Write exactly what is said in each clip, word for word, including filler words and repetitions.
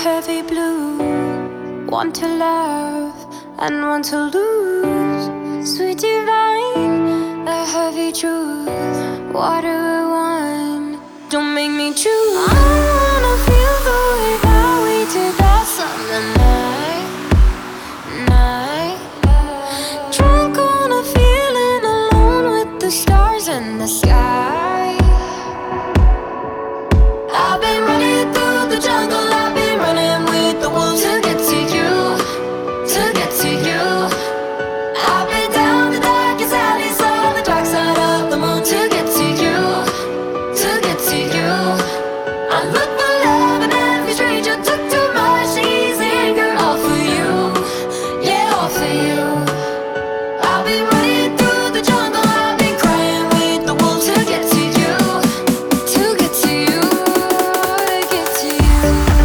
heavy blue. Want to love and want to lose. Sweet divine, the heavy truth. Water or wine, don't make me choose. I wanna feel the way that we did that summer night. Night. Drunk on a feeling, alone with the stars in the sky. I've been running through the jungle, I've been running with the wolves to get to you, to get to you. I've been down the darkest alleys on the dark side of the moon to get to you, to get to you. I look for love in every stranger, took too much easy anger, all for you, yeah, all for you. I've been running through the jungle, I've been crying with the wolves to get to you, to get to you, to get to you.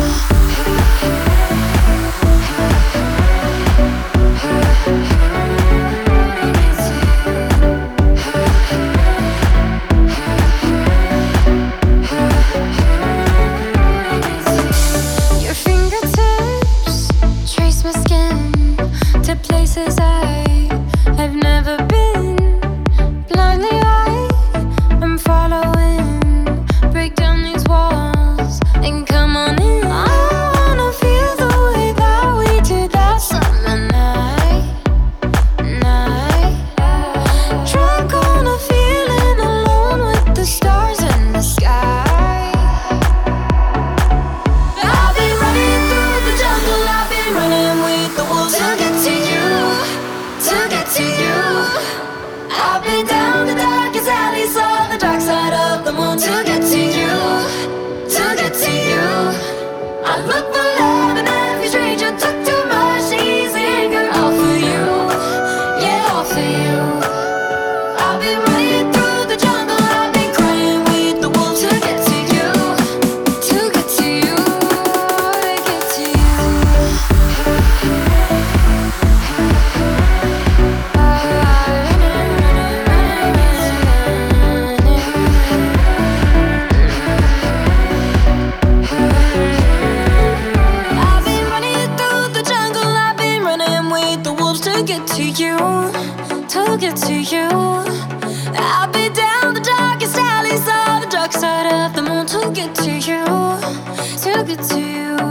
Your fingertips trace my skin to places I have never been. Blindly I am following. Break down these walls and come on in. I wanna feel the way that we did that summer night. Night. Drunk on a feeling, alone with the stars in the sky. I've been running through the jungle, I've been running with the wolves to get to you, to get to you. I've been down the darkest alleys on the dark side of the moon to get to you, to get to you. I look for love in every stranger, took too much easy anger, all for you, yeah, all for you. I've been running through the jungle, I've been crying with the wolves to get to you, to get to you, to get to I've been running through the jungle, I've been running with the wolves to get to you, to get to you. I've been down the darkest alleys on the dark side of the moon to get to you, to get to you.